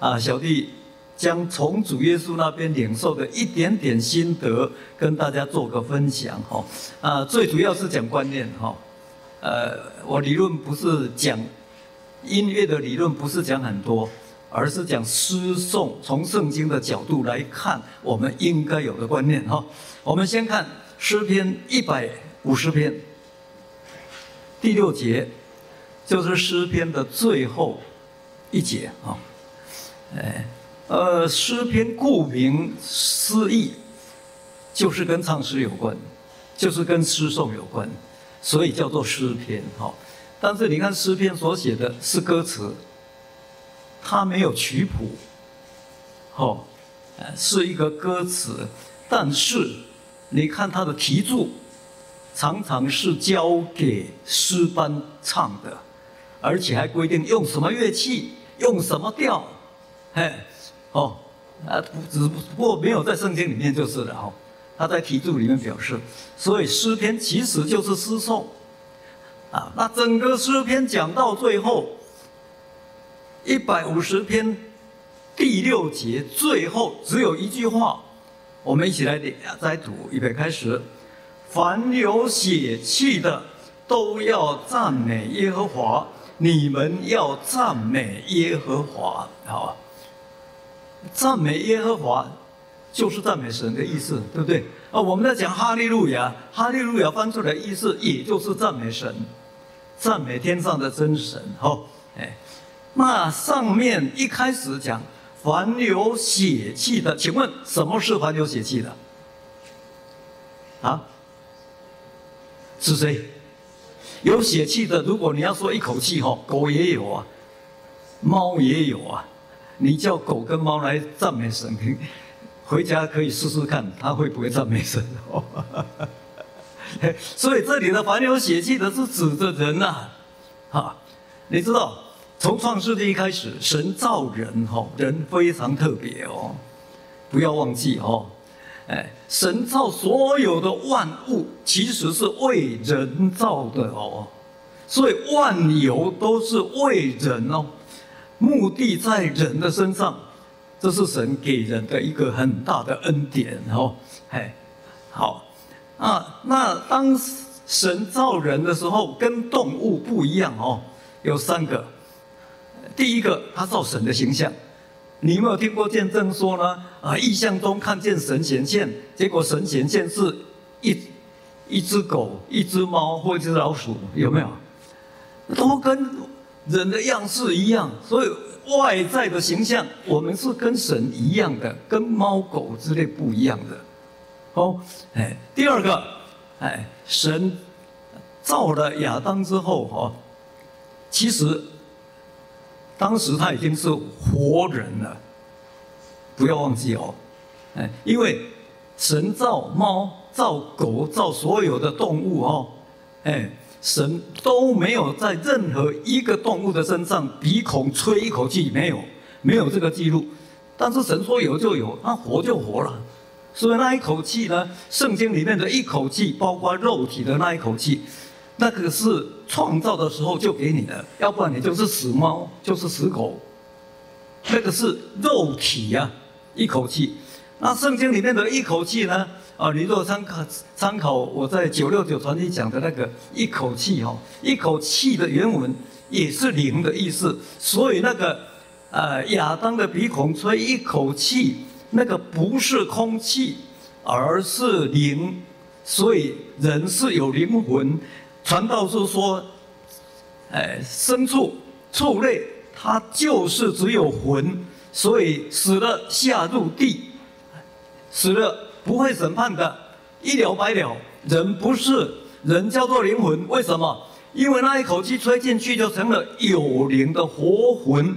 小弟将从主耶稣那边领受的一点点心得，跟大家做个分享最主要是讲观念我理论不是讲音乐的理论，不是讲很多，而是讲诗颂，从圣经的角度来看我们应该有的观念我们先看诗篇150篇第6节，就是诗篇的最后一节诗篇顾名思义，就是跟唱诗有关，就是跟诗颂有关，所以叫做诗篇但是你看诗篇所写的是歌词，它没有曲谱是一个歌词，但是你看它的题注，常常是交给诗班唱的，而且还规定用什么乐器，用什么调只不过没有在圣经里面就是了他在题注里面表示，所以诗篇其实就是诗颂那整个诗篇讲到最后150篇第6节最后只有一句话，我们一起来再读，预备开始。凡有血气的都要赞美耶和华，你们要赞美耶和华赞美耶和华就是赞美神的意思，对不对我们在讲哈利路亚，哈利路亚翻出来的意思也就是赞美神，赞美天上的真神那上面一开始讲凡有血气的，请问什么是凡有血气的是谁？有血气的，如果你要说一口气狗也有猫也有你叫狗跟猫来赞美神，回家可以试试看，它会不会赞美神所以这里的凡有血气的是指着人你知道从创世纪开始，神造人人非常特别不要忘记神造所有的万物其实是为人造的所以万有都是为人目的在人的身上，这是神给人的一个很大的恩典好那当神造人的时候跟动物不一样有3个。第一个，他造神的形象，你有没有听过见证说呢异象中看见神显现，结果神显现是一只狗、一只猫或一只老鼠，有没有？都跟人的样式一样，所以外在的形象我们是跟神一样的，跟猫狗之类不一样的第二个神造了亚当之后其实当时他已经是活人了，不要忘记因为神造猫、造狗、造所有的动物神都没有在任何一个动物的身上鼻孔吹一口气，没有这个记录。但是神说有就有，那活就活了。所以那一口气呢，圣经里面的一口气，包括肉体的那一口气，那个是创造的时候就给你的，要不然你就是死猫，就是死狗。那个是肉体一口气。那圣经里面的一口气呢？你若参考我在969传记讲的那个一口气一口气的原文也是灵的意思，所以那个亚当的鼻孔吹一口气，那个不是空气，而是灵，所以人是有灵魂。传道书说，牲畜、畜类它就是只有魂，所以死了下入地，死了不会审判的，一了百了。人不是，人叫做灵魂，为什么？因为那一口气吹进去就成了有灵的活魂。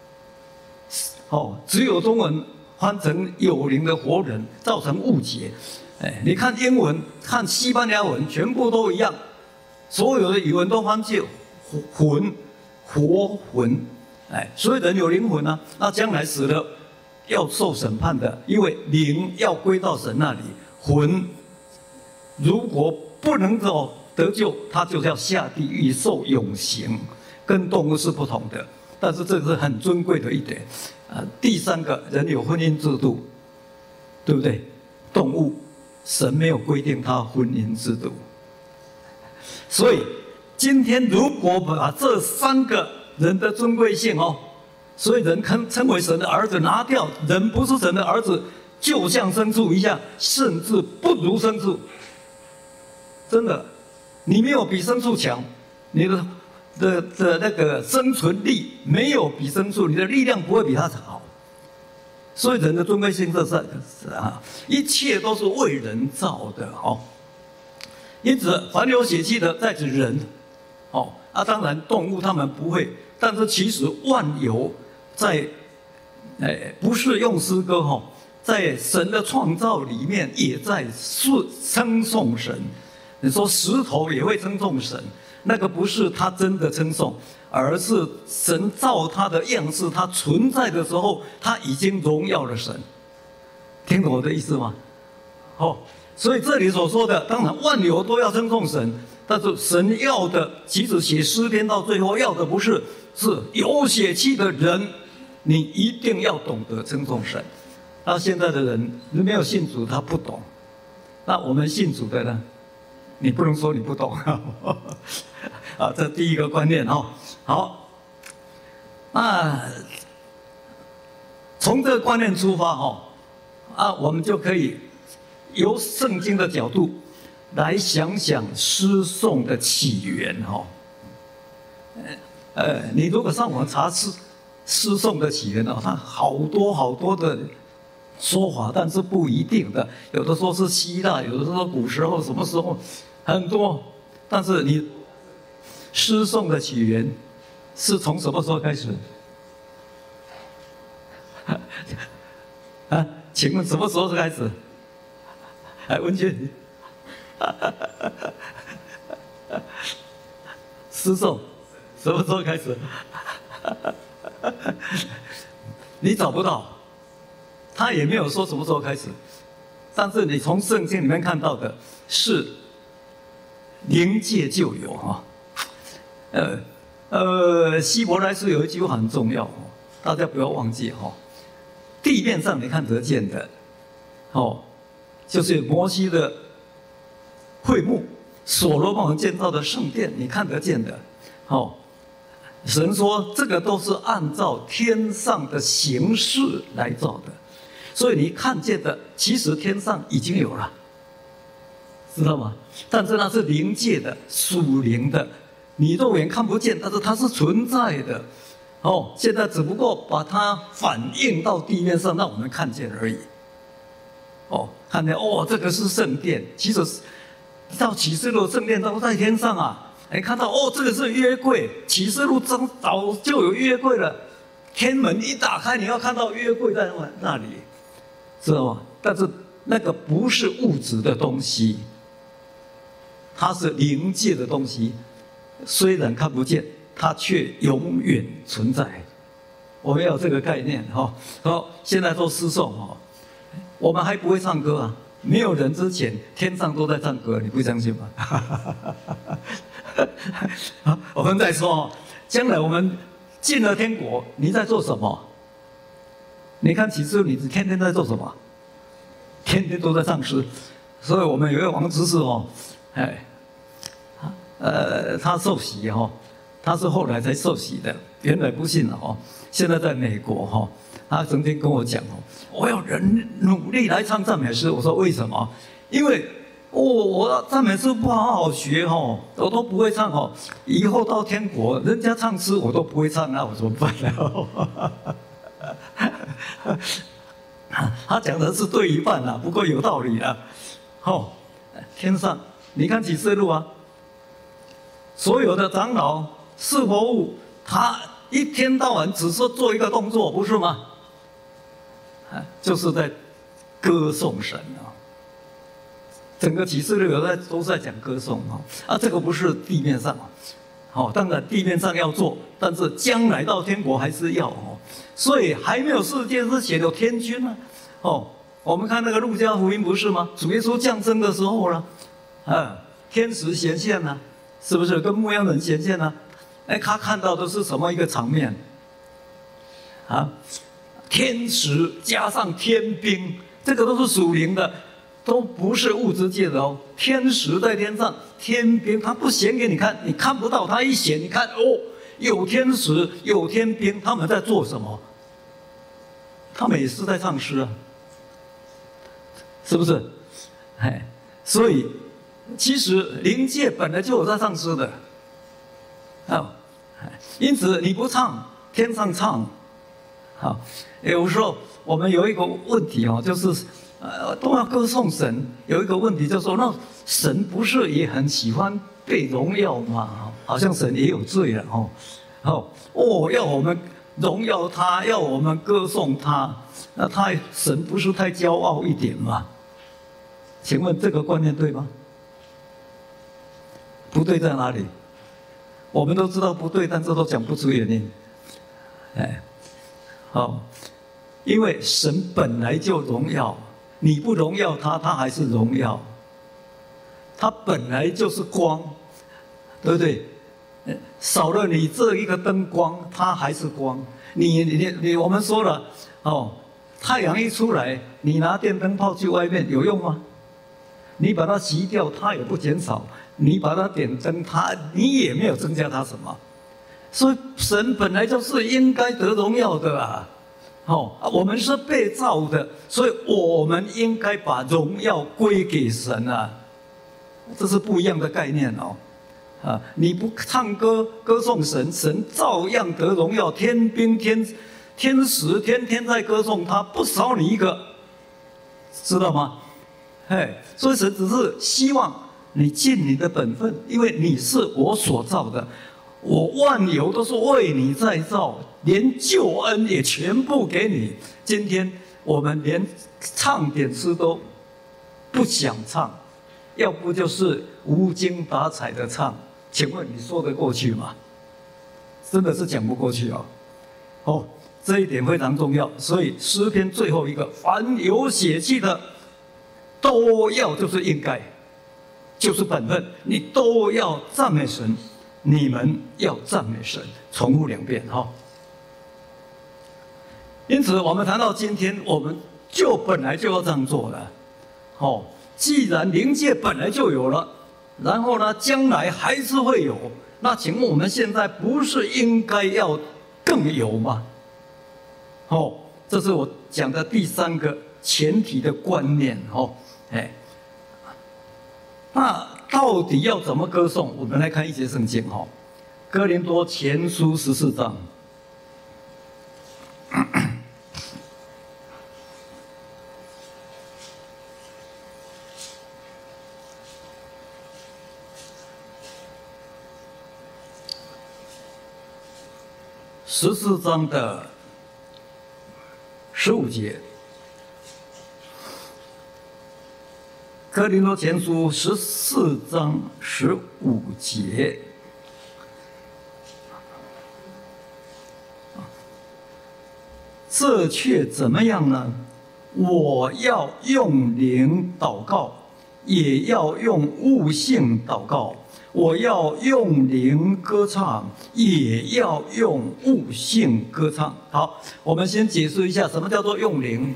只有中文翻成有灵的活人，造成误解。你看英文、看西班牙文，全部都一样，所有的语文都翻译魂、活魂。所以人有灵魂那将来死了要受审判的，因为灵要归到神那里，魂如果不能够得救，他就是要下地狱受永刑，跟动物是不同的。但是这是很尊贵的一点第三个，人有婚姻制度，对不对？动物，神没有规定他婚姻制度。所以今天如果把这三个人的尊贵性所以人称为神的儿子拿掉，人不是神的儿子，就像牲畜一样，甚至不如牲畜。真的，你没有比牲畜强，你的那个生存力没有比牲畜，你的力量不会比他好。所以人的尊贵性一切都是为人造的因此，凡有血气的，在指人当然动物他们不会，但是其实万有在不是用诗歌在神的创造里面也在称颂神。你说石头也会称颂神，那个不是他真的称颂，而是神造他的样式，他存在的时候，他已经荣耀了神。听懂我的意思吗？所以这里所说的，当然万有都要称颂神，但是神要的，即使写诗篇到最后要的不是有血气的人，你一定要懂得称颂神。那现在的人没有信主，他不懂。那我们信主的呢？你不能说你不懂这第一个观念好，那从这个观念出发我们就可以由圣经的角度来想想诗颂的起源你如果上网查诗颂的起源它好多的说法，但是不一定的，有的说是希腊，有的说古时候什么时候，很多。但是你诗颂的起源是从什么时候开始？请问什么时候开始？文娟，诗颂什么时候开始？你找不到。他也没有说什么时候开始，但是你从圣经里面看到的是灵界就有希伯来书有一句话很重要大家不要忘记地面上你看得见的就是摩西的会幕，所罗门王建造的圣殿，你看得见的神说这个都是按照天上的形式来造的。所以你看见的，其实天上已经有了，知道吗？但是那是灵界的、属灵的，你肉眼看不见，但是它是存在的。现在只不过把它反映到地面上，让我们看见而已。看见这个是圣殿，其实到启示录圣殿都在天上啊。你看到这个是约柜，启示录早就有约柜了，天门一打开，你要看到约柜在那里。知道吗？但是那个不是物质的东西，它是灵界的东西，虽然看不见，它却永远存在。我们要有这个概念现在做诗颂我们还不会唱歌啊，没有人之前，天上都在唱歌，你不相信吗？我们再说将来我们进了天国，你在做什么？你看启示录，你天天在做什么？天天都在唱诗。所以我们有一个王执事他受洗他是后来才受洗的，原来不信了现在在美国他曾经跟我讲我要人努力来唱赞美诗。我说为什么？因为我赞美诗不好好学我都不会唱以后到天国人家唱诗我都不会唱，那我怎么办呢？他讲的是对一半不过有道理天上你看启示录所有的长老四活物，他一天到晚只是做一个动作，不是吗？就是在歌颂神整个启示录都在讲歌颂这个不是地面上当然地面上要做，但是将来到天国还是要所以还没有世界之前有天君我们看那个路加福音不是吗？主耶稣降生的时候呢天使显现了是不是跟牧羊人显现了他看到的是什么一个场面天使加上天兵，这个都是属灵的，都不是物质界的哦。天使在天上，天兵他不显给你看，你看不到，他一显，你看哦，有天使，有天兵，他们在做什么？他们也是在唱诗啊，是不是？哎，所以其实灵界本来就有在唱诗的，啊，因此你不唱，天上唱。好，有时候我们有一个问题哦，就是都要歌颂神。有一个问题就是说，那神不是也很喜欢被荣耀吗？好像神也有罪了哦，要我们荣耀他，要我们歌颂他，那神不是太骄傲一点吗？请问这个观念对吗？不对在哪里？我们都知道不对，但是都讲不出原因。哎。好，因为神本来就荣耀，你不荣耀他，他还是荣耀。他本来就是光，对不对？少了你这一个灯光，它还是光。我们说了，哦，太阳一出来，你拿电灯泡去外面有用吗？你把它熄掉，它也不减少；你把它点灯，你也没有增加它什么。所以神本来就是应该得荣耀的啊！我们是被造的，所以我们应该把荣耀归给神啊！这是不一样的概念哦。你不唱歌歌颂神，神照样得荣耀。天兵天使天天在歌颂他，不少你一个，知道吗？所以神只是希望你尽你的本分，因为你是我所造的。我万有都是为你再造，连救恩也全部给你。今天我们连唱点诗都不想唱，要不就是无精打采的唱。请问你说得过去吗？真的是讲不过去哦。这一点非常重要。所以诗篇最后一个，凡有血气的，都要就是应该，就是本分，你都要赞美神。你们要赞美神，重复2遍因此，我们谈到今天，我们就本来就要这样做的。既然灵界本来就有了，然后呢，将来还是会有，那请问我们现在不是应该要更有吗？这是我讲的第3个前提的观念那到底要怎么歌颂？我们来看一节圣经哥林多前书14章。14章的15节。哥林多前书14章15节，这却怎么样呢？我要用灵祷告，也要用悟性祷告；我要用灵歌唱，也要用悟性歌唱。好，我们先解释一下什么叫做用灵。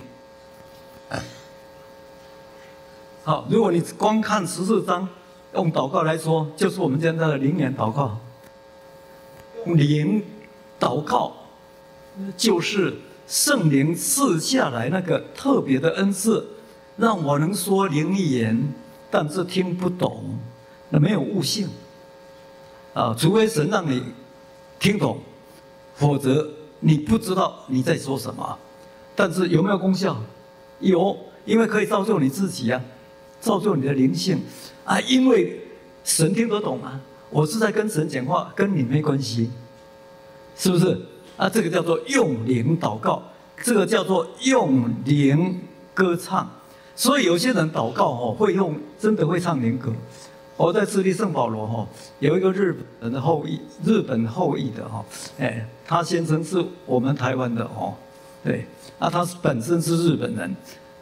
好，如果你光看14章，用祷告来说，就是我们现在的灵言祷告。灵祷告就是圣灵赐下来那个特别的恩赐，让我能说灵言，但是听不懂，那没有悟性。除非神让你听懂，否则你不知道你在说什么。但是有没有功效？有，因为可以造就你自己造就你的灵性因为神听得懂我是在跟神讲话，跟你没关系，是不是？这个叫做用灵祷告，这个叫做用灵歌唱。所以有些人祷告真的会唱灵歌。我在智利圣保罗有一个日本后裔的他先生是我们台湾的对他本身是日本人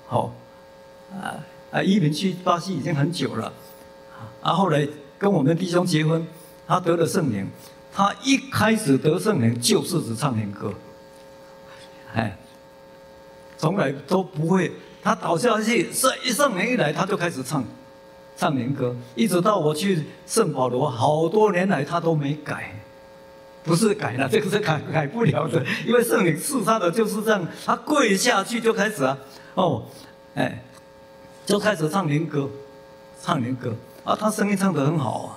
移民去巴西已经很久了，后来跟我们弟兄结婚，他得了圣灵，他一开始得圣灵就是只唱灵歌， 从来都不会，他倒下去，圣灵一来，他就开始唱灵歌，一直到我去圣保罗，好多年来他都没改。不是改了，这个是改不了的，因为圣灵赐他的就是这样，他跪下去就开始啊，就开始唱灵歌啊，他声音唱得很好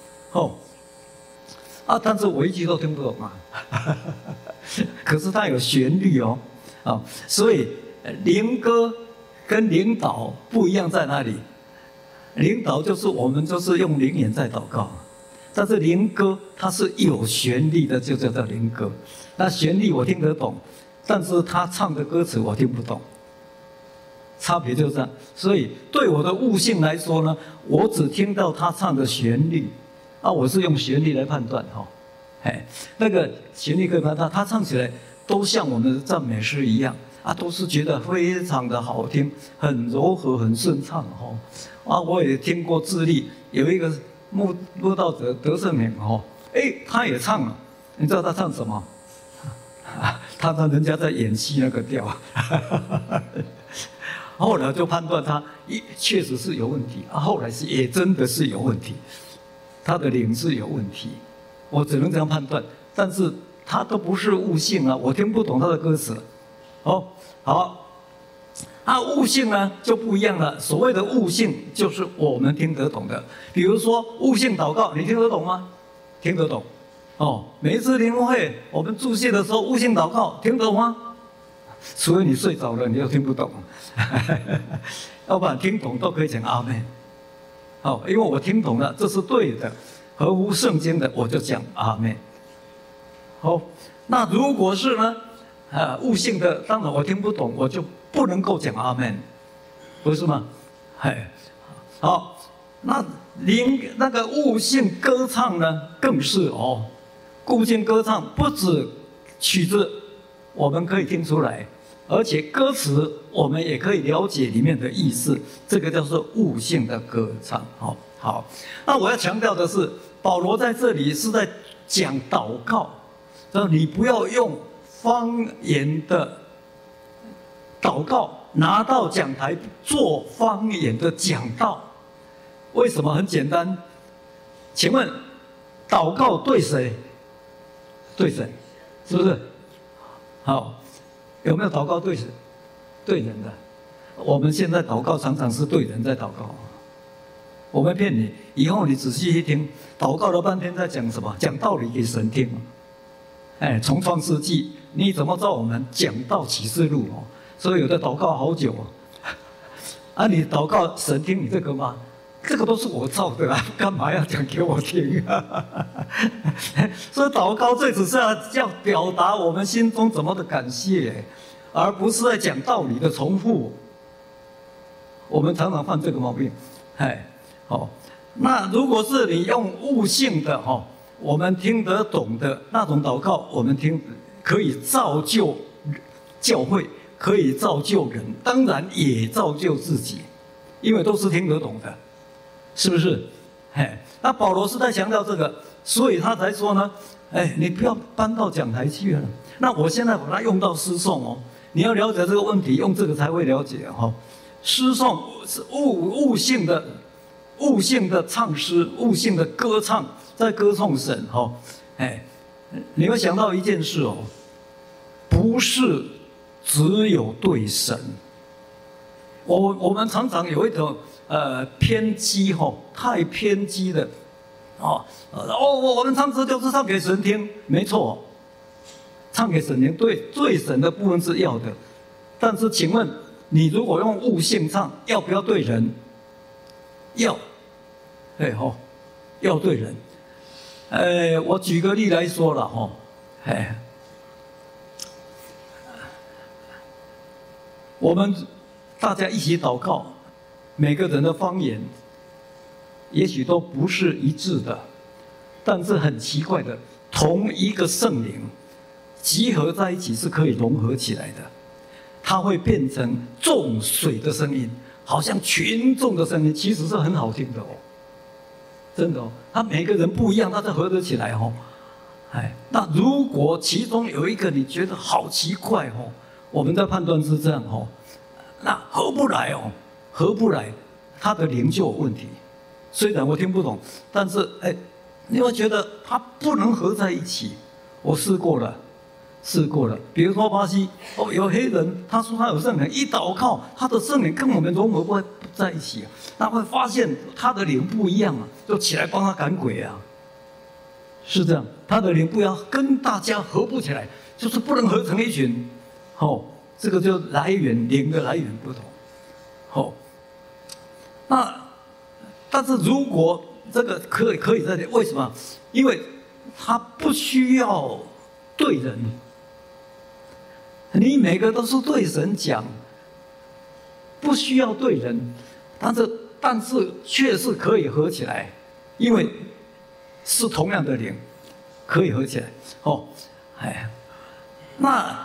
啊，但是我一句都听不懂啊，可是他有旋律哦，所以灵歌跟灵祷不一样在哪里？灵祷就是我们就是用灵言在祷告。但是灵歌它是有旋律的，就叫做灵歌。那旋律我听得懂，但是他唱的歌词我听不懂，差别就这样。所以对我的悟性来说呢，我只听到他唱的旋律，我是用旋律来判断那个旋律可以判断，他唱起来都像我们的赞美诗一样都是觉得非常的好听，很柔和，很顺畅我也听过智利有一个慕道者得胜名他也唱了，你知道他唱什么？他让人家在演戏那个调，后来就判断他确实是有问题，后来也真的是有问题，他的灵是有问题，我只能这样判断，但是他都不是悟性我听不懂他的歌词，好。悟性呢就不一样了。所谓的悟性，就是我们听得懂的。比如说悟性祷告，你听得懂吗？听得懂。每一次灵会，我们祝谢的时候，悟性祷告听得懂吗？除非你睡着了，你又听不懂。要不然听懂都可以讲阿们。因为我听懂了，这是对的，合乎圣经的，我就讲阿们。那如果是呢，悟性的，当然我听不懂，我就不能够讲阿们，不是吗？好，那那个悟性歌唱呢，更是悟性歌唱不止曲子我们可以听出来，而且歌词我们也可以了解里面的意思，这个叫做悟性的歌唱。好，那我要强调的是，保罗在这里是在讲祷告，说你不要用方言的祷告拿到讲台做方言的讲道，为什么？很简单，请问祷告对谁？对神，是不是？好，有没有祷告对神？对人的？我们现在祷告常常是对人在祷告，我没骗你。以后你仔细一听，祷告了半天在讲什么？讲道理给神听。从创世纪，你怎么知道我们讲到启示录所以有的祷告好久你祷告神听你这个吗？这个都是我造的干嘛要讲给我听所以祷告最只是要表达我们心中怎么的感谢，而不是在讲道理的重复。我们常常犯这个毛病。那如果是你用悟性的我们听得懂的那种祷告，我们听可以造就教会，可以造就人，当然也造就自己，因为都是听得懂的，是不是？那保罗是在强调这个，所以他才说呢，你不要搬到讲台去了。那我现在把它用到诗颂你要了解这个问题，用这个才会了解诗颂是悟性的唱诗，悟性的歌唱，在歌颂神你会想到一件事不是只有对神。我们常常有一种偏激太偏激的我们唱诗就是唱给神听，没错，唱给神听，对神的部分是要的，但是请问你如果用悟性唱，要不要对人？要，要对人。我举个例来说了我们大家一起祷告，每个人的方言也许都不是一致的，但是很奇怪的，同一个圣灵集合在一起是可以融合起来的，它会变成众水的声音，好像群众的声音，其实是很好听的真的它每个人不一样，它才合得起来那如果其中有一个你觉得好奇怪我们的判断是这样哦，那合不来哦，合不来，他的灵就有问题。虽然我听不懂，但是你会觉得它不能合在一起。我试过了。比如说巴西有黑人，他说他有圣灵，一祷告，他的圣灵跟我们融合不在一起，他会发现他的灵不一样啊，就起来帮他赶鬼啊，是这样，他的灵不一样，跟大家合不起来，就是不能合成一群，这个就来源灵的来源不同，但是如果这个可以在这里，为什么？因为他不需要对人。你每个都是对神讲，不需要对人，但是确实可以合起来，因为是同样的灵，可以合起来。那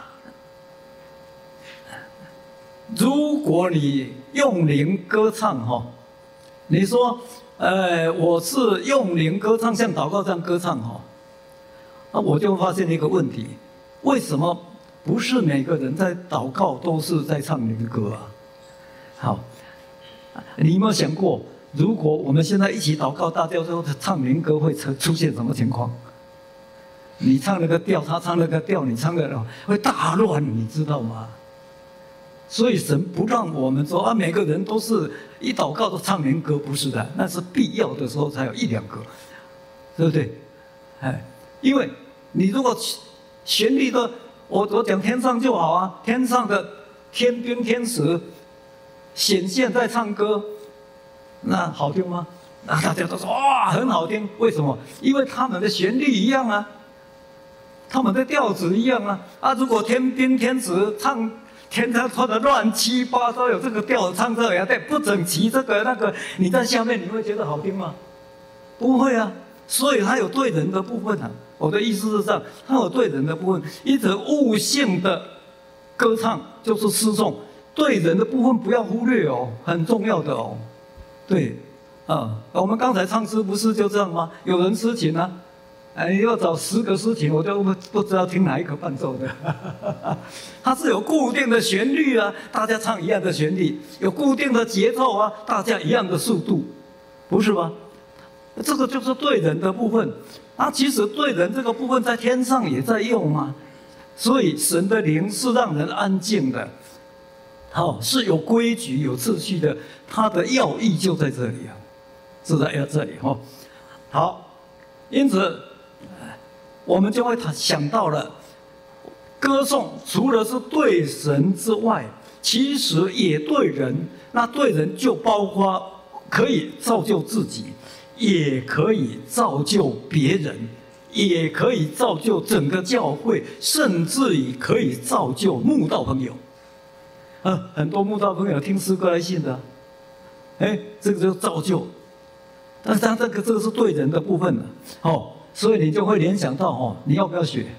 如果你用灵歌唱你说我是用灵歌唱，像祷告这样歌唱那我就发现一个问题，为什么？不是每个人在祷告都是在唱灵歌啊。好，你有没有想过，如果我们现在一起祷告，大家都唱灵歌，会出现什么情况？你唱那个调，他唱那个调，你唱的会大乱，你知道吗？所以神不让我们说每个人都是一祷告都唱灵歌，不是的，那是必要的时候才有一两个，对不对？因为你如果旋律的。我讲天上就好啊，天上的天兵天使显现在唱歌，那好听吗？那大家都说哇很好听，为什么？因为他们的旋律一样啊，他们的调子一样啊。如果天兵天使唱天上唱的乱七八糟，有这个调唱这个对不整齐，这个那个，你在下面你会觉得好听吗？不会啊，所以它有对人的部分啊。我的意思是这样，它有对人的部分，因此悟性的歌唱就是诗颂，对人的部分不要忽略很重要的对，我们刚才唱诗不是就这样吗？有人诗情啊，要找10个诗情，我就不知道听哪一个伴奏的。它是有固定的旋律啊，大家唱一样的旋律，有固定的节奏啊，大家一样的速度，不是吗？这个就是对人的部分。其实对人这个部分在天上也在用啊，所以神的灵是让人安静的，是有规矩、有秩序的，它的要义就在这里啊，是在这里好，因此我们就会想到了，歌颂除了是对神之外，其实也对人。那对人就包括可以造就自己。也可以造就别人，也可以造就整个教会，甚至于可以造就慕道朋友。很多慕道朋友听诗歌来信的，这个就是造就。但是他这个是对人的部分所以你就会联想到你要不要学？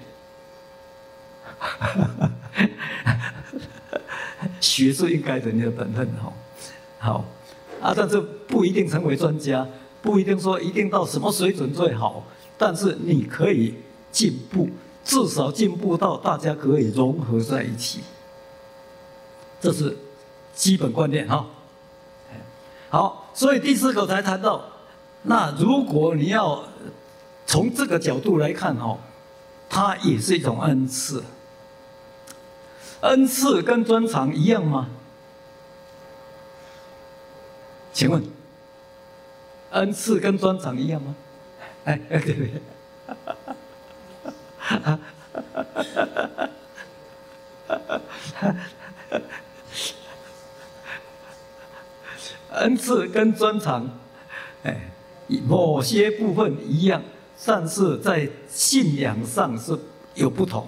学是应该的，你的本分好但是不一定成为专家。不一定说一定到什么水准最好，但是你可以进步，至少进步到大家可以融合在一起，这是基本观念好，所以第4个才谈到，那如果你要从这个角度来看它也是一种恩赐。恩赐跟专长一样吗？请问？恩赐跟专长一样吗？对。恩赐跟专长，某些部分一样，但是在信仰上是有不同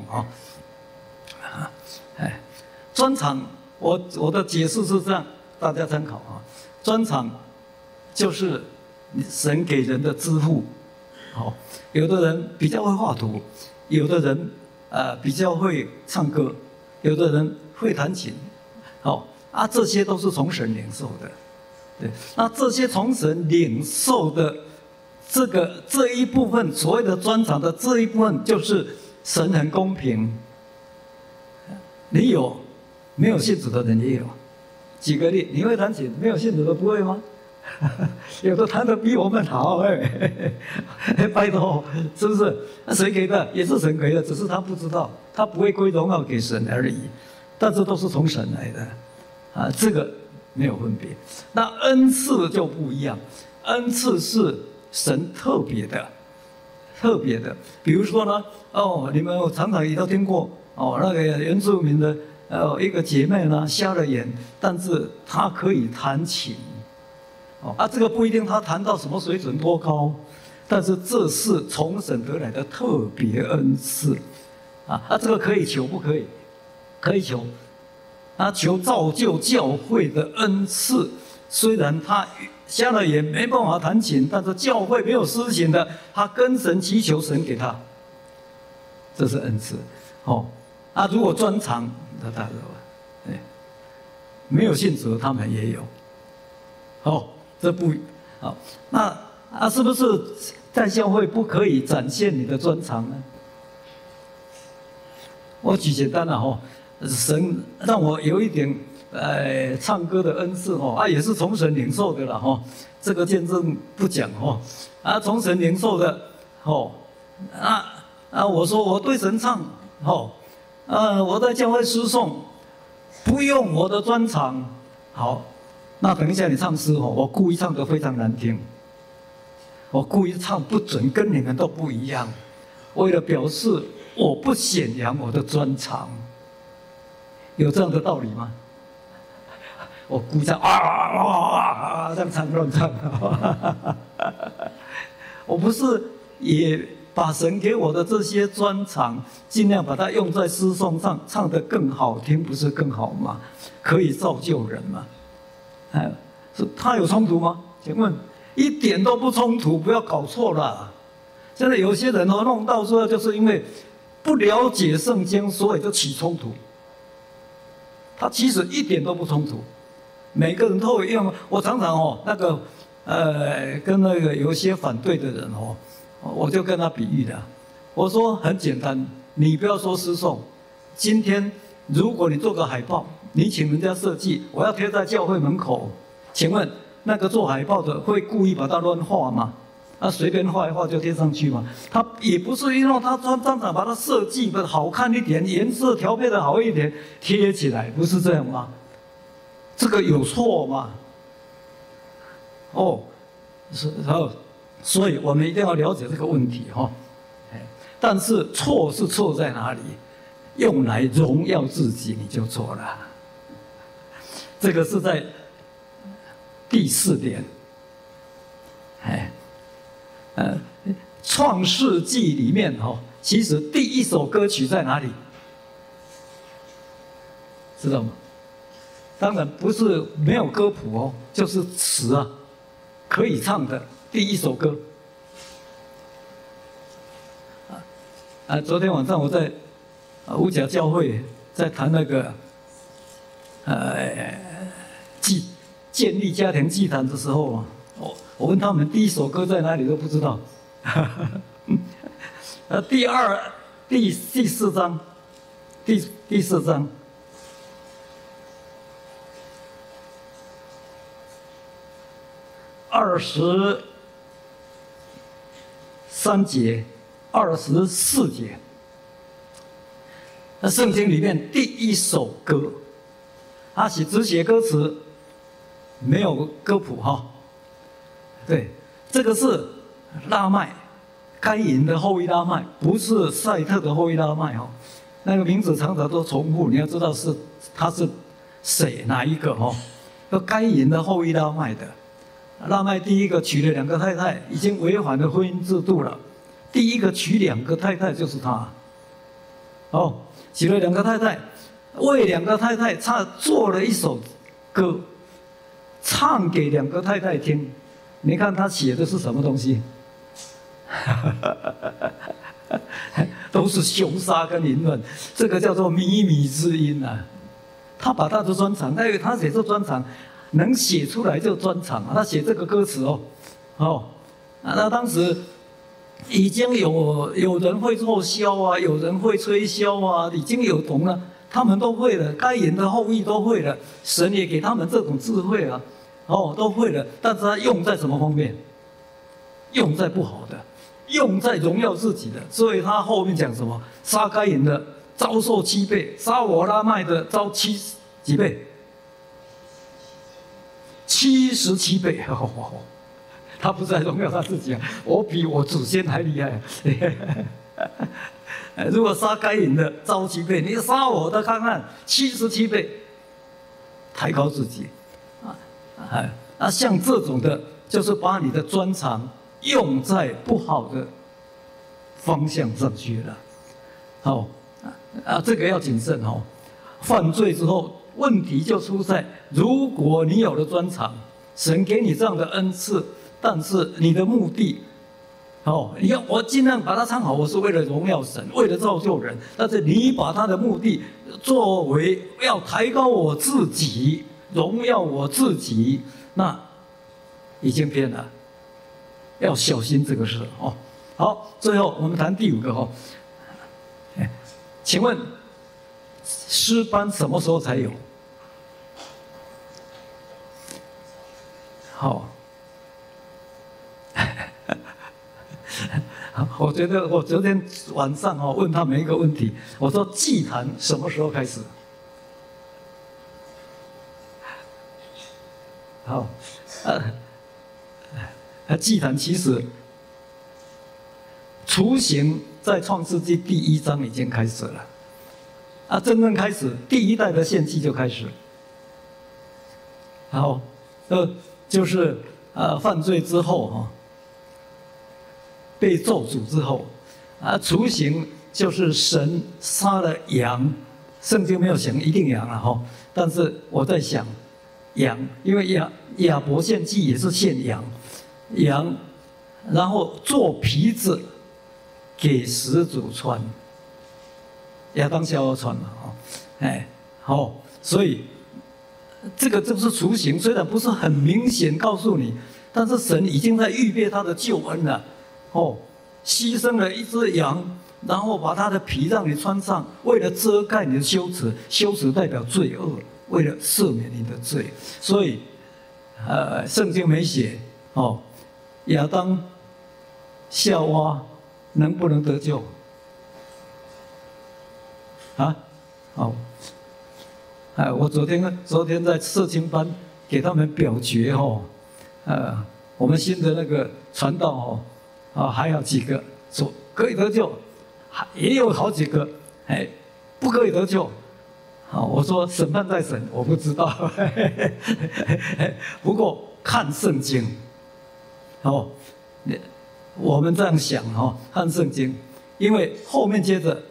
专长，我的解释是这样，大家参考专长就是神给人的资赋，有的人比较会画图，有的人比较会唱歌，有的人会弹琴，这些都是从神领受的，对。那这些从神领受的这一部分，所谓的专长的这一部分，就是神很公平，你有没有信主的人也有。举个例，你会弹琴，没有信主的不会吗？有的弹得比我们好拜托，是不是？那谁给的？也是神给的，只是他不知道，他不会归荣耀给神而已。但是都是从神来的，这个没有分别。那恩赐就不一样，恩赐是神特别的，特别的。比如说呢，你们常常也都听过那个原住民的一个姐妹呢瞎了眼，但是她可以弹琴。这个不一定他谈到什么水准多高，但是这是从神得来的特别恩赐，这个可以求不可以？可以求，求造就教会的恩赐。虽然他瞎了眼没办法弹琴，但是教会没有施行的，他跟神祈求，神给他，这是恩赐。如果专长，那大家没有信主，他们也有。这不好，那是不是在教会不可以展现你的专长呢？我举简单的神让我有一点唱歌的恩赐也是从神领受的了这个见证不讲从神领受的我说我对神唱我在教会诗颂，不用我的专长好。那等一下你唱诗我故意唱得非常难听，我故意唱不准，跟你们都不一样，为了表示我不显扬我的专长，有这样的道理吗？我故意唱这样唱乱唱，我不是也把神给我的这些专长，尽量把它用在诗颂上，唱得更好听，不是更好吗？可以造就人吗？是他有冲突吗？请问一点都不冲突，不要搞错了。现在有些人弄到说，就是因为不了解圣经，所以就起冲突。他其实一点都不冲突，每个人都会用。我常常跟那个有一些反对的人我就跟他比喻的，我说很简单，你不要说诗颂，今天如果你做个海报。你请人家设计，我要贴在教会门口，请问那个做海报的会故意把它乱画吗？随便画一画就贴上去吗？他也不是因为他专长把它设计的好看一点，颜色调配的好一点，贴起来，不是这样吗？这个有错吗？所以我们一定要了解这个问题但是错是错在哪里？用来荣耀自己，你就错了。这个是在第4点，创世纪里面其实第一首歌曲在哪里？知道吗？当然不是没有歌谱就是词可以唱的第一首歌。昨天晚上我在五甲教会在谈那个建立家庭祭坛的时候我问他们第一首歌在哪里都不知道。第4章，第4章23节、24节，那圣经里面第一首歌，他只写歌词，没有歌谱对，这个是拉麦，该隐的后裔拉麦，不是赛特的后裔拉麦那个名字常常都重复，你要知道他是谁哪一个该隐的后裔拉麦的。拉麦第一个娶了2个太太，已经违反了婚姻制度了。第一个娶2个太太就是他。娶了2个太太，为2个太太做了一首歌，唱给2个太太听。你看他写的是什么东西？都是凶杀跟淫乱，这个叫做靡靡之音他把他的专长，他写这专长，能写出来就专长他写这个歌词那当时已经有人会做箫有人会吹箫已经有懂了， 他们都会了，该隐的后裔都会了，神也给他们这种智慧啊，都会了，但是他用在什么方面？用在不好的，用在荣耀自己的，所以他后面讲什么？杀该隐的遭受7倍，杀我拉麦的遭几倍？77倍，他不是在荣耀他自己啊，我比我祖先还厉害。如果杀该隐的遭7倍，你杀我的看看77倍，抬高自己啊！像这种的，就是把你的专长用在不好的方向上去了。这个要谨慎哦。犯罪之后，问题就出在，如果你有了专长，神给你这样的恩赐，但是你的目的。你要我尽量把它唱好，我是为了荣耀神，为了造就人。但是你把他的目的作为要抬高我自己、荣耀我自己，那已经偏了，要小心这个事哦。好，最后我们谈第5个哦。请问诗班什么时候才有？好。我觉得我昨天晚上问他们一个问题，我说祭坛什么时候开始？好，祭坛其实雏形在创世纪第1章已经开始了，真正开始第1代的献祭就开始。好，就是犯罪之后被咒诅之后，雏形就是神杀了羊，圣经没有讲一定羊了但是我在想羊，因为亚伯献祭也是献羊，然后做皮子给始祖穿，亚当夏娃穿嘛所以这个就是雏形，虽然不是很明显告诉你，但是神已经在预备他的救恩了。牺牲了一只羊，然后把它的皮让你穿上，为了遮盖你的羞耻，羞耻代表罪恶，为了赦免你的罪。所以，圣经没写亚当、夏娃能不能得救？我昨天在社青班给他们表决我们新的那个传道还有几个说可以得救，也有好几个不可以得救。我说审判在神，我不知道。不过看圣经，我们这样想看圣经，因为后面接着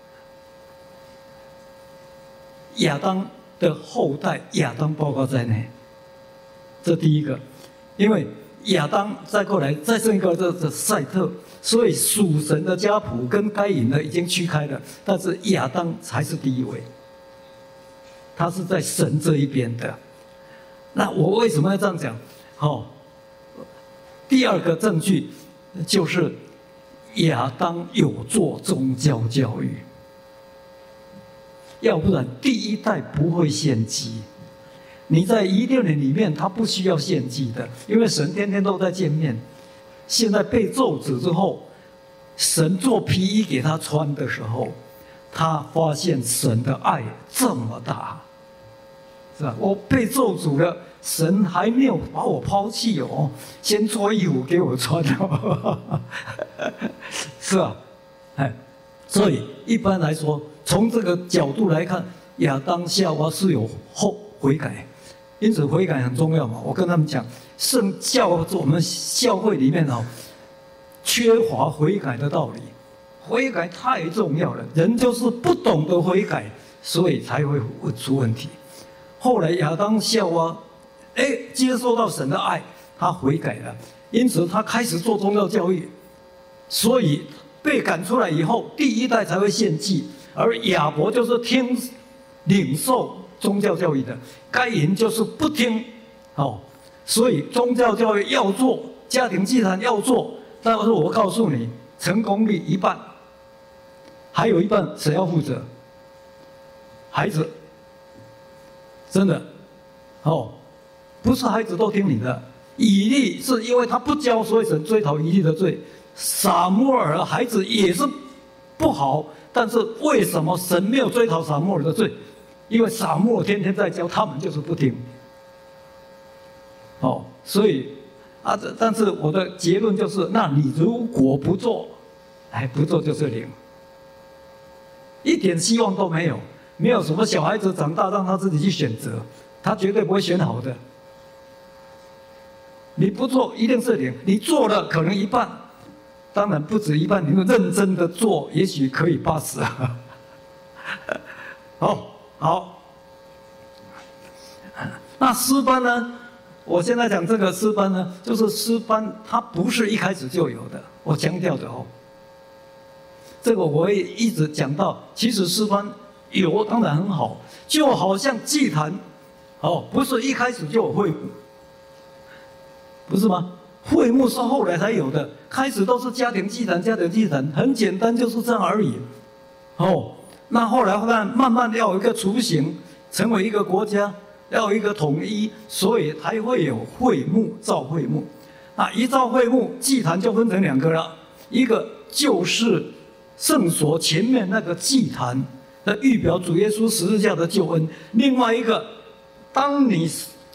亚当的后代，亚当包括在内，这第一个，因为亚当再过来再生一个这赛特，所以属神的家谱跟该隐的已经区开了，但是亚当才是第1位，他是在神这一边的。那我为什么要这样讲？第2个证据就是亚当有做宗教教育，要不然第1代不会献祭。你在伊甸园里面，他不需要献祭的，因为神天天都在见面。现在被咒诅之后，神做皮衣给他穿的时候，他发现神的爱这么大，是吧？我被咒诅了，神还没有把我抛弃先做衣服给我穿是吧？所以一般来说，从这个角度来看，亚当夏娃是有悔改。因此悔改很重要嘛，我跟他们讲，我们教会里面缺乏悔改的道理，悔改太重要了，人就是不懂得悔改，所以才会出问题。后来亚当夏娃，接受到神的爱，他悔改了，因此他开始做宗教教育，所以被赶出来以后，第1代才会献祭，而亚伯就是领受宗教教育的，该隐就是不听，所以宗教教育要做，家庭祭坛要做，但是我告诉你，成功率1半，还有1半谁要负责？ 孩子，真的，不是孩子都听你的。以利是因为他不教，所以神追讨以利的罪。撒母耳孩子也是不好，但是为什么神没有追讨撒母耳的罪？因为撒母耳天天在教，他们就是不听。所以但是我的结论就是，那你如果不做，不做就是零，一点希望都没有。没有什么小孩子长大让他自己去选择，他绝对不会选好的。你不做一定是零，你做了可能一半，当然不止一半。你认真的做，也许可以80啊。好，那诗班呢？我现在讲这个诗班呢，就是诗班它不是一开始就有的，我强调的这个我会一直讲到，其实诗班有当然很好，就好像祭坛，不是一开始就有会幕，不是吗？会幕是后来才有的，开始都是家庭祭坛，很简单，就是这样而已。那后来慢慢要有一个雏形，成为一个国家，要有一个统一，所以才会有会幕，造会幕。那一造会幕，祭坛就分成2个了，一个就是圣所前面那个祭坛的预表主耶稣十字架的救恩，另外一个，当你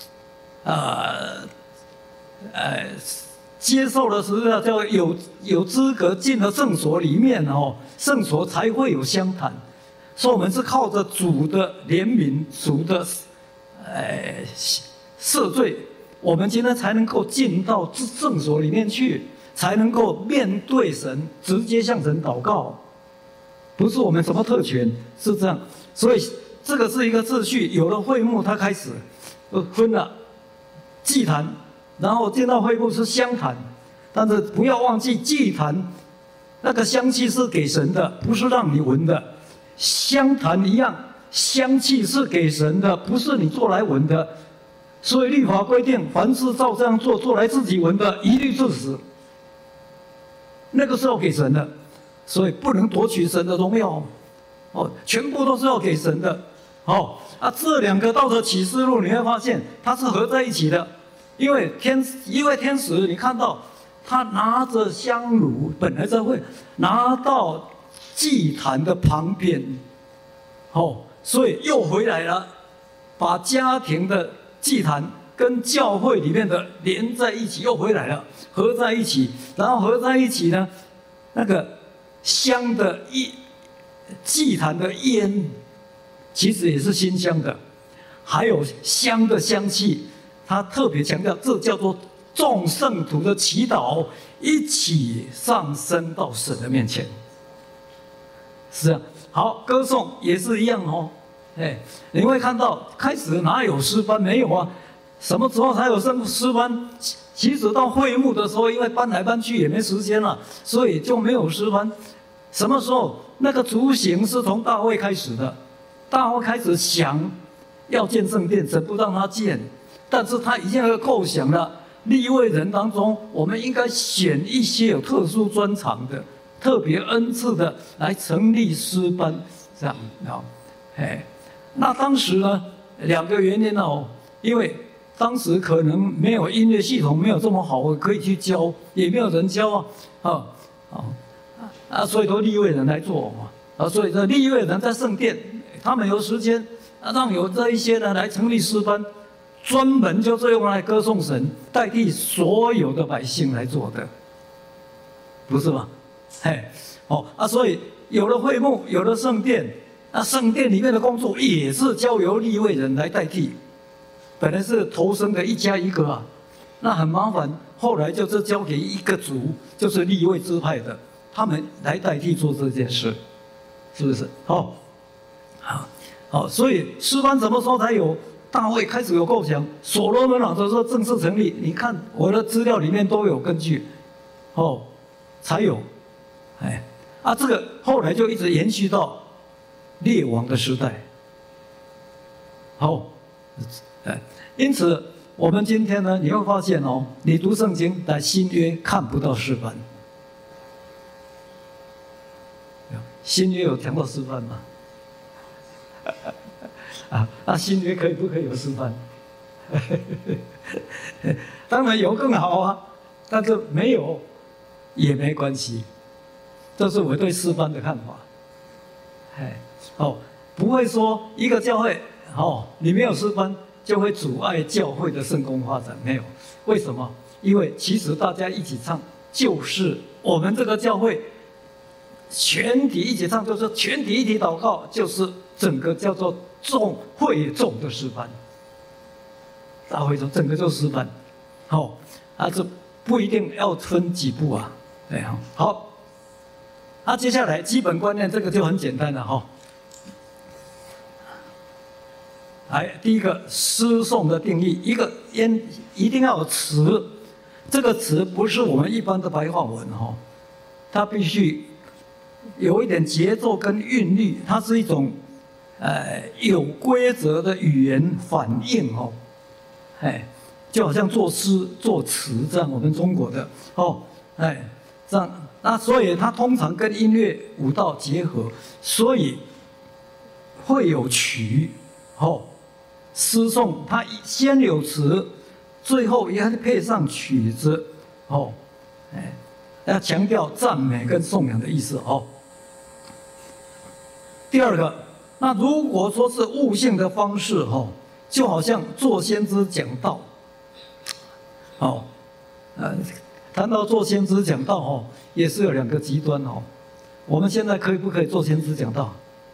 接受了十字架，就有资格进了圣所里面圣所才会有香坛。所以我们是靠着主的怜悯，主的赦罪，我们今天才能够进到圣所里面去，才能够面对神，直接向神祷告。不是我们什么特权，是这样。所以这个是一个秩序。有了会幕，它开始分了祭坛，然后进到会幕是香坛。但是不要忘记，祭坛那个香气是给神的，不是让你闻的。香坛一样，香气是给神的，不是你做来闻的。所以律法规定，凡是照这样做来自己闻的，一律致死。那个是要给神的，所以不能夺取神的荣耀。全部都是要给神的。这2个到了启示录，你会发现它是合在一起的。因为天使，你看到他拿着香炉，本来在会拿到祭坛的旁边，所以又回来了，把家庭的祭坛跟教会里面的连在一起，又回来了，合在一起。然后合在一起呢，那个香的祭坛的烟，其实也是馨香的，还有香的香气。他特别强调，这叫做众圣徒的祈祷一起上升到神的面前。是啊，好，歌颂也是一样你会看到开始哪有诗班？没有啊，什么时候才有诗班？其实到会幕的时候，因为搬来搬去也没时间了，所以就没有诗班。什么时候？那个雏形是从大卫开始的，大卫开始想要建圣殿，神不让他建。但是他已经有个构想了，利未人当中，我们应该选一些有特殊专长的、特别恩赐的来成立诗班，这样那当时呢，2个原因因为当时可能没有音乐系统，没有这么好，可以去教，也没有人教所以都利未人来做所以这利未人在圣殿，他们有时间让有这一些呢来成立诗班。专门就是用来歌颂神，代替所有的百姓来做的，不是吗？所以有了会幕，有了圣殿，那圣殿里面的工作也是交由利未人来代替。本来是头生的1家1个那很麻烦，后来就是交给一个族，就是利未支派的，他们来代替做这件事，是不是？所以诗班什么时候才有？大卫开始有构想，所罗门王的时候正式成立。你看我的资料里面都有根据，才有，这个后来就一直延续到列王的时代。因此我们今天呢，你会发现你读圣经在新约看不到诗班，新约有讲到诗班吗？ 新约可不可以有诗班？当然有更好啊，但是没有也没关系。这是我对诗班的看法。不会说一个教会你没有诗班就会阻碍教会的圣工发展，没有。为什么？因为其实大家一起唱，就是我们这个教会全体一起唱，就是全体一起祷告，就是整个叫做会众的诗班。大会众整个就是诗班，这不一定要分几步啊。对啊，好，接下来基本观念这个就很简单了第一个诗颂的定义，一定要有词，这个词不是我们一般的白话文它必须有一点节奏跟韵律，它是一种有规则的语言反应就好像作诗作词这样，我们中国的这样所以它通常跟音乐舞蹈结合，所以会有曲诗颂它先有词，最后也配上曲子要强调赞美跟颂扬的意思第二个，那如果说是悟性的方式就好像做先知讲道谈到做先知讲道也是有两个极端我们现在不可以做先知讲道？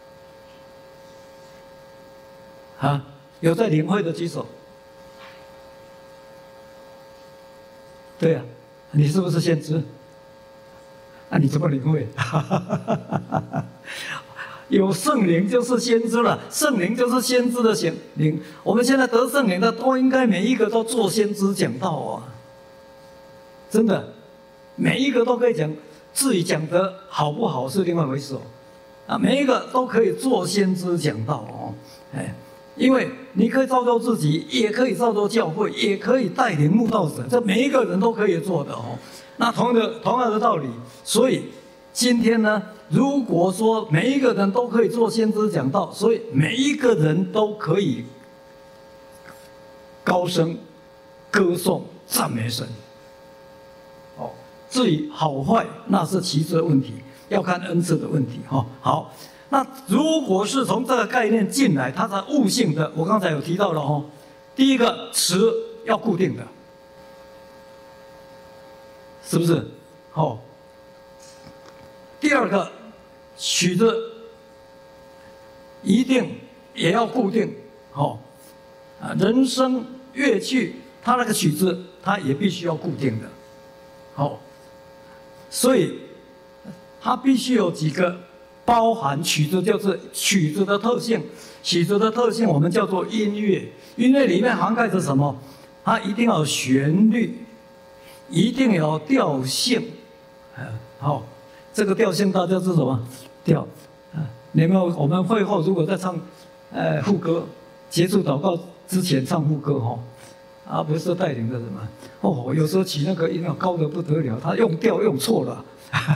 有在领会的举手。对呀，你是不是先知？你怎么领会？有圣灵就是先知了，圣灵就是先知的灵。我们现在得圣灵的都应该每一个都做先知讲道真的，每一个都可以讲，至于讲得好不好是另外一回事每一个都可以做先知讲道因为你可以造就自己，也可以造就教会，也可以带领慕道者，这每一个人都可以做的那同样的道理，所以今天呢，如果说每一个人都可以做先知讲道，所以每一个人都可以高声歌颂赞美神。至于好坏，那是其次的问题，要看恩赐的问题好。那如果是从这个概念进来，它是悟性的，我刚才有提到了第一个词要固定的，是不是？第二个曲子一定也要固定人声乐器它那个曲子它也必须要固定的所以它必须有几个包含曲子，就是曲子的特性。曲子的特性我们叫做音乐，音乐里面涵盖着什么？它一定要有旋律，一定要有调性。这个调性大家知什么？你们我们会后如果在唱副歌，结束祷告之前唱副歌不是带领的人嘛？有时候起那个音高得不得了，他用调用错了，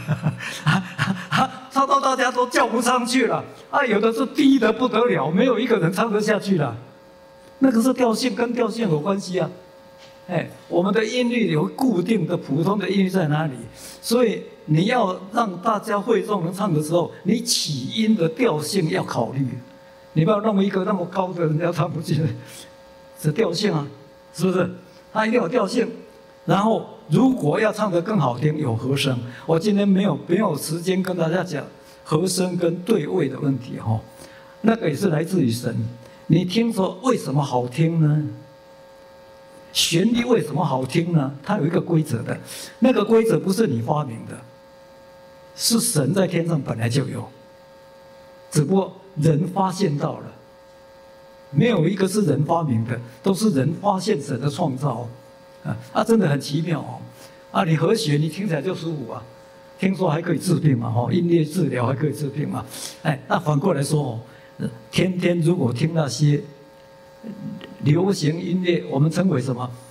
唱到大家都叫不上去了。有的是低得不得了，没有一个人唱得下去了。那个是调性，跟调性有关系我们的音律有固定的普通的音律在哪里？所以你要让大家会众能唱的时候，你起音的调性要考虑。你不要弄一个那么高的，人家唱不进来，是调性是不是？它一定有调性。然后，如果要唱得更好听，有和声。我今天没有时间跟大家讲和声跟对位的问题那个也是来自于神。你听说为什么好听呢？旋律为什么好听呢？它有一个规则的，那个规则不是你发明的，是神在天上本来就有，只不过人发现到了。没有一个是人发明的，都是人发现神的创造真的很奇妙你和弦你听起来就舒服听说还可以治病嘛音乐治疗还可以治病嘛那反过来说天天如果听那些流行音乐，我们称为什么？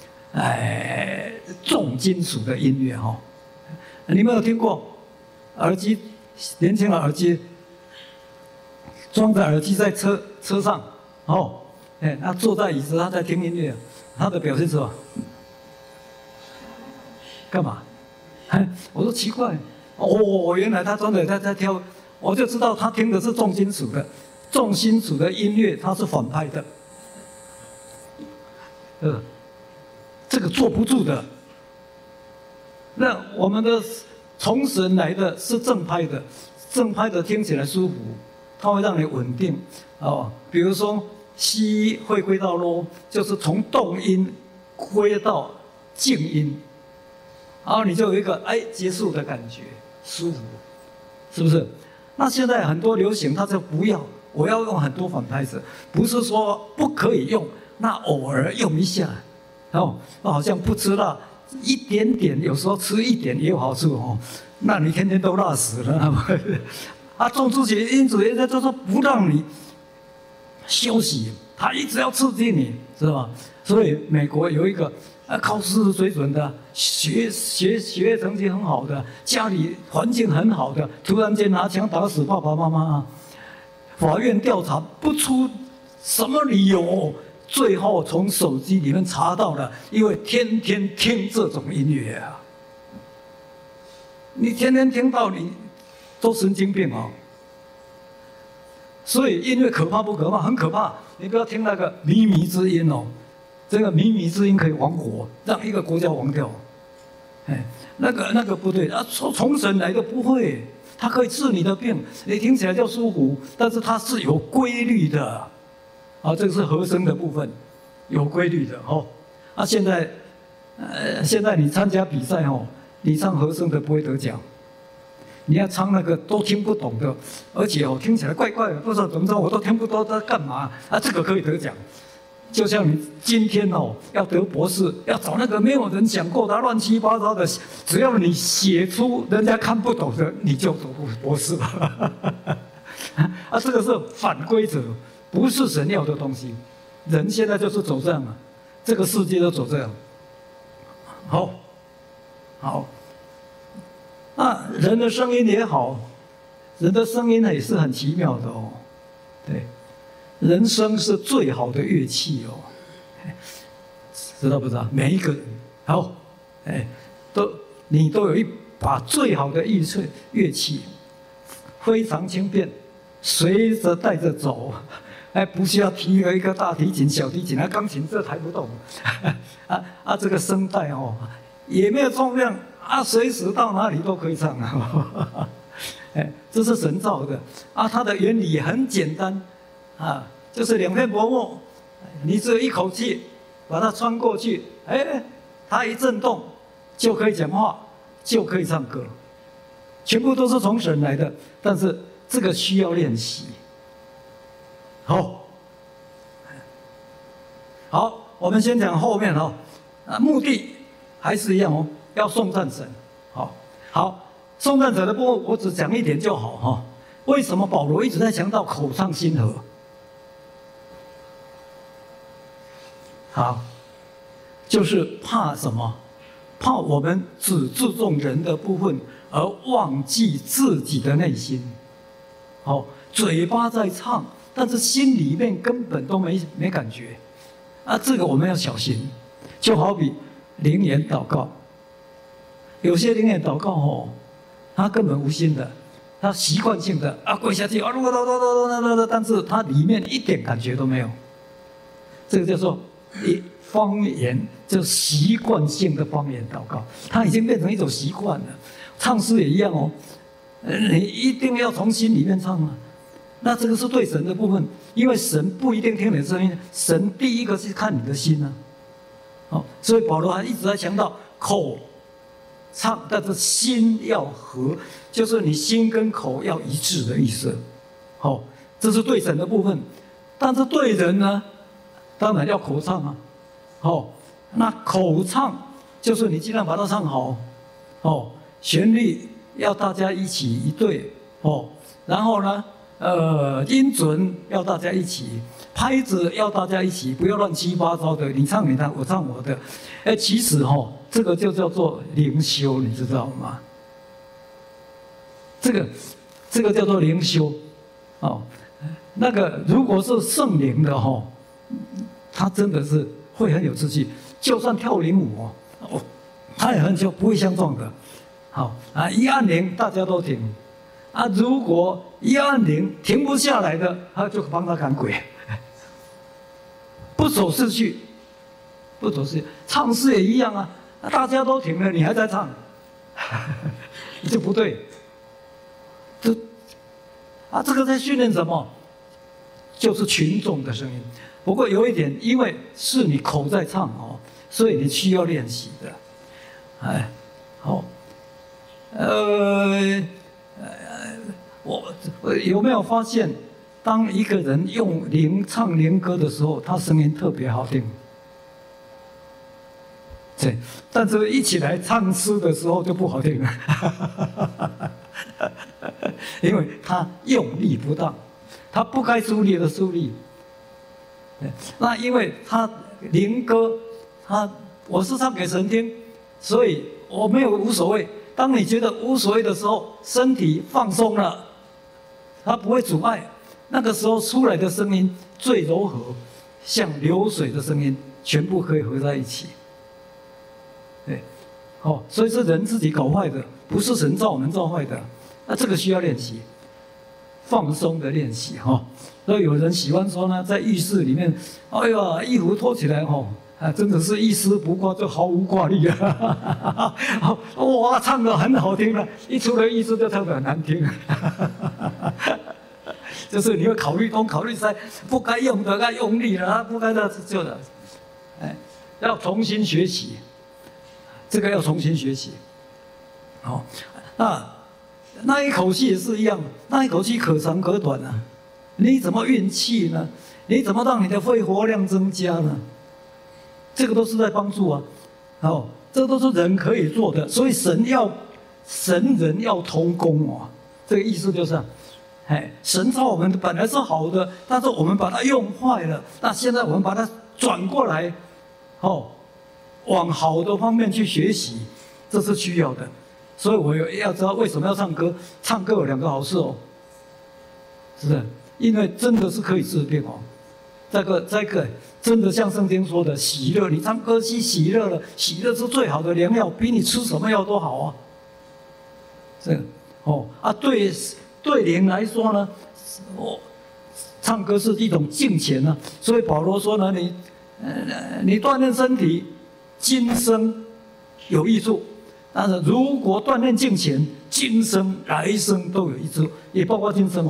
重金属的音乐你们有听过？耳机，年轻的耳机，装着耳机在车上哦，哎，他坐在椅子，他在听音乐，他的表现是什么？干嘛？哎，我说奇怪，哦，原来他真的在跳，我就知道他听的是重金属的，重金属的音乐他是反派的，这个坐不住的。那我们的从神来的是正拍的，正拍的听起来舒服，它会让你稳定哦。比如说西会归到咯，就是从动音归到静音，然后你就有一个结束的感觉，舒服，是不是？那现在很多流行，他就不要，我要用很多反拍子，不是说不可以用，那偶尔用一下，哦，好像不吃辣。一点点，有时候吃一点也有好处哦。那你天天都辣死了，重出血因子也就是不让你休息，他一直要刺激你，知道吧？所以美国有一个考试水准的，学业成绩很好的，家里环境很好的，突然间拿枪打死爸爸妈妈，法院调查不出什么理由。最后从手机里面查到了，因为天天听这种音乐啊，你天天听到你都神经病哦。所以音乐可怕不可怕？很可怕。你不要听那个靡靡之音哦，这个靡靡之音可以亡国，让一个国家亡掉。哎，那个不对啊，从神来的不会，它可以治你的病，你听起来叫舒服，但是它是有规律的。这个是和声的部分，有规律的哦。现在你参加比赛哦，你唱和声的不会得奖，你要唱那个都听不懂的，而且听起来怪怪的，不知道怎么着，我都听不懂在干嘛这个可以得奖。就像你今天要得博士，要找那个没有人讲过的乱七八糟的，只要你写出人家看不懂的，你就读博士了。这个是反规则。不是神要的东西，人现在就是走这样这个世界都走这样。好，那人的声音也好，人的声音也是很奇妙的哦。对，人声是最好的乐器哦，知道不知道？每一个人你都有一把最好的乐器，非常轻便，随着带着走。不需要提了一个大提琴、小提琴，钢琴这抬不动。这个声带也没有重量，随时到哪里都可以唱这是神造的它的原理也很简单就是两片薄膜，你只有一口气把它穿过去，它一震动就可以讲话，就可以唱歌，全部都是从神来的，但是这个需要练习。好，我们先讲后面目的还是一样要颂赞神。好，颂赞神的部分我只讲一点就好为什么保罗一直在强调口唱心和？好，就是怕什么？怕我们只注重人的部分，而忘记自己的内心。嘴巴在唱，但是心里面根本都没感觉这个我们要小心。就好比灵言祷告，有些灵言祷告他根本无心的，他习惯性的跪下去但是他里面一点感觉都没有。这个叫做方言，就习惯性的方言祷告，它已经变成一种习惯了。唱诗也一样你一定要从心里面唱那这个是对神的部分，因为神不一定听你的声音，神第一个是看你的心所以保罗还一直在强调口唱，但是心要合，就是你心跟口要一致的意思。这是对神的部分，但是对人呢，当然要口唱那口唱就是你尽量把它唱好旋律要大家一起一对然后呢音准要大家一起，拍子要大家一起，不要乱七八糟的，你唱你的，我唱我的。其实这个就叫做灵修，你知道吗？这个叫做灵修那个如果是圣灵的哈，他真的是会很有志气，就算跳领舞哦，他也很久不会相撞的。好啊，一按铃大家都停啊，如果一按铃停不下来的，他就帮他赶鬼，不走失去，不走失去。唱诗也一样啊，大家都停了，你还在唱，你就不对。这个在训练什么？就是群众的声音。不过有一点，因为是你口在唱哦，所以你需要练习的。哎，好，我有没有发现，当一个人用唱灵歌的时候，他声音特别好听。对，但是一起来唱诗的时候就不好听了，因为他用力不当，他不该出力的出力。那因为他灵歌，我是唱给神听，所以我没有无所谓。当你觉得无所谓的时候，身体放松了，它不会阻碍，那个时候出来的声音最柔和，像流水的声音，全部可以合在一起。对，所以是人自己搞坏的，不是神造我们造坏的。那这个需要练习，放松的练习哈。所以有人喜欢说呢，在浴室里面，哎呀，衣服脱起来真的是一丝不挂，就毫无挂力啊！哇，唱得很好听了，一出了浴室就唱得很难听。就是你会考虑东考虑西，不该用的该用力了，不该的就的，要重新学习，这个要重新学习。那一口气也是一样，那一口气可长可短啊。你怎么运气呢？你怎么让你的肺活量增加呢？这个都是在帮助啊。这都是人可以做的，所以神人要同工哦。这个意思就是，神造我们本来是好的，但是我们把它用坏了。那现在我们把它转过来，往好的方面去学习，这是需要的。所以我要知道为什么要唱歌。唱歌有2个好事哦，是不是？因为真的是可以治病哦。这个真的像圣经说的，喜乐，你唱歌喜乐了，喜乐是最好的良药，比你吃什么药都好啊。这个对灵来说呢，唱歌是一种敬虔啊。所以保罗说呢，你锻炼身体，今生有益处。但是如果锻炼敬虔，今生来生都有益处，也包括今生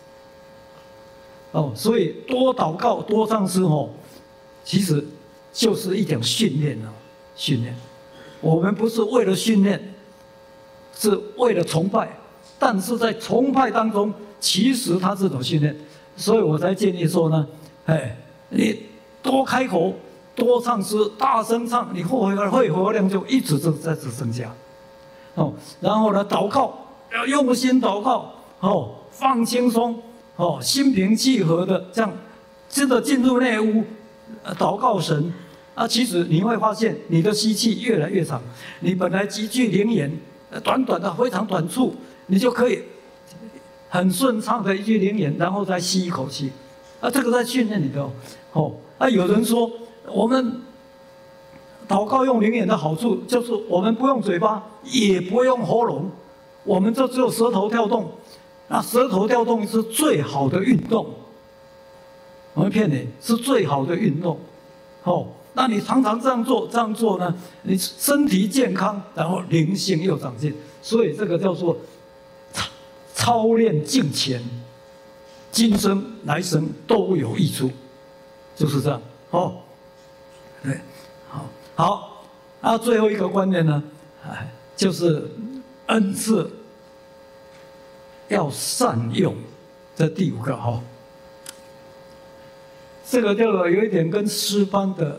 所以多祷告多唱诗其实就是一种训练训练。我们不是为了训练，是为了崇拜，但是在崇拜当中，其实它是种训练。所以我才建议说呢，你多开口多唱诗，大声唱，你肺活量就一直在增加。然后呢，祷告要用心祷告，放轻松，心平气和的这样，真的进入内屋，祷告神。其实你会发现你的吸气越来越长，你本来极具灵言，短短的非常短促，你就可以很顺畅的一句灵言，然后再吸一口气。这个在训练你的有人说我们祷告用灵言的好处就是我们不用嘴巴，也不用喉咙，我们就只有舌头跳动。那舌头跳动是最好的运动，我们骗你是最好的运动。那你常常这样做呢，你身体健康，然后灵性又长进，所以这个叫做操练敬虔，今生来生都有益处，就是这样。对，好，最后一个观念呢，就是恩赐要善用，这第5个这个就有一点跟诗班的，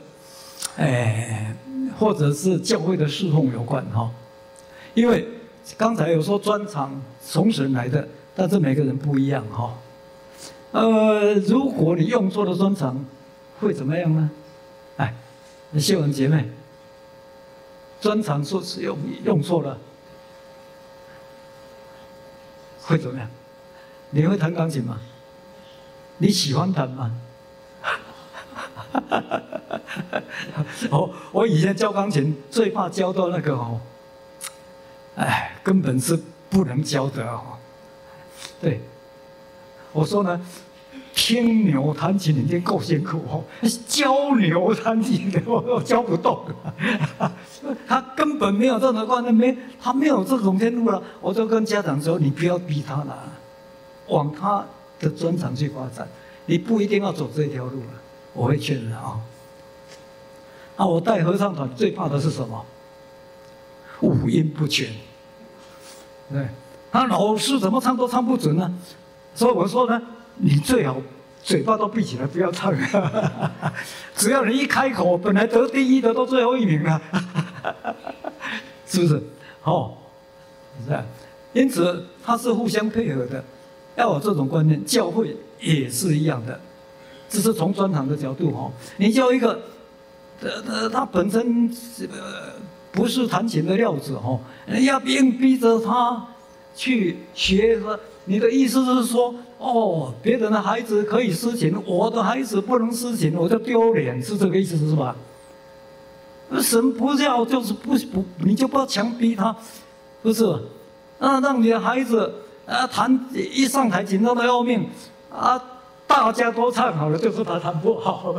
或者是教会的侍奉有关因为刚才有说专长从神来的，但是每个人不一样如果你用错了专长，会怎么样呢？秀文姐妹，专长说是用错了，会怎么样？你会弹钢琴吗？ 你喜欢弹吗？我以前教钢琴最怕教到那个根本是不能教的对，我说呢，听牛弹琴已经够辛苦教牛弹琴我教不动。他根本没有这种观念，他没有这种天赋了。我就跟家长说，你不要逼他了，往他的专长去发展，你不一定要走这条路了。我会劝他我带合唱团最怕的是什么？五音不全。对，老师怎么唱都唱不准呢？所以我说呢，你最好嘴巴都闭起来，不要唱。只要你一开口，本来得第一的都最后一名了，是不是？是这样。因此，它是互相配合的。要有这种观念，教会也是一样的。只是从专长的角度你教一个，他本身不是弹琴的料子要硬逼着他去学。你的意思是说，别人的孩子可以私琴，我的孩子不能私琴，我就丢脸，是这个意思是吧？神不要就是不，你就不要强逼他，不是？让你的孩子一上台紧张的要命大家都唱好了，就是他弹不好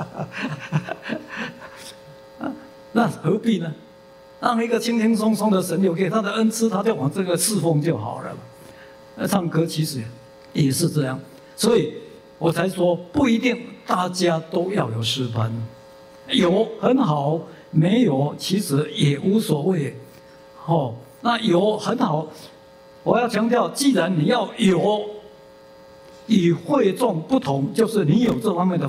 那何必呢？让一个轻轻松松的神有给他的恩赐，他就往这个侍奉就好了。唱歌其实也是这样，所以我才说不一定大家都要有诗班，有很好，没有其实也无所谓。那有很好，我要强调，既然你要有，与会众不同，就是你有这方面的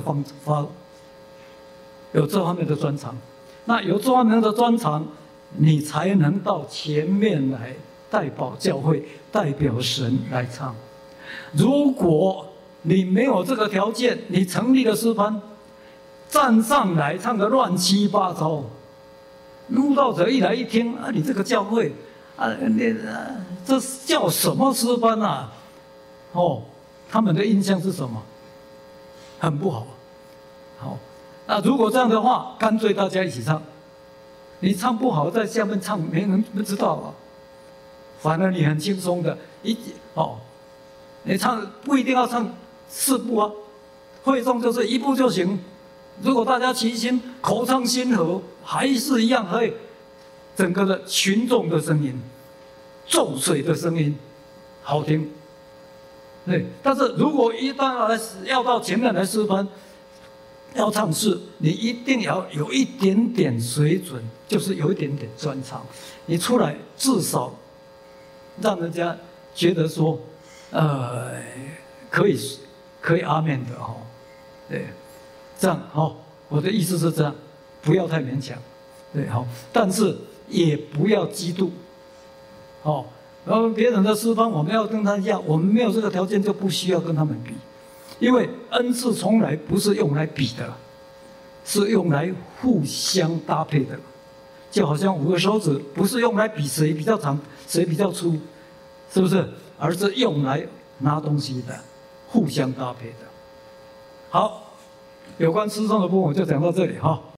有这方面的专长。那有这方面的专长，你才能到前面来代表教会、代表神来唱。如果你没有这个条件，你成立了诗班，站上来唱得乱七八糟，慕道者一来一听你这个教会你这叫什么诗班啊？他们的印象是什么？很不好。那如果这样的话，干脆大家一起唱。你唱不好，在下面唱，没人不知道反而你很轻松的，你唱不一定要唱4部会众就是1部就行。如果大家齐心，口唱心和，还是一样可以，整个的群众的声音、众水的声音好听。对，但是如果一旦要到前面来诗班，要唱诗，你一定要有一点点水准，就是有一点点专长。你出来至少让人家觉得说，可以阿面的对，这样我的意思是这样，不要太勉强，对但是也不要嫉妒，然后别人的诗班我们要跟他一样，我们没有这个条件就不需要跟他们比。因为恩赐从来不是用来比的，是用来互相搭配的。就好像5个手指不是用来比谁比较长、谁比较粗，是不是？而是用来拿东西的，互相搭配的。好，有关诗颂的部分我就讲到这里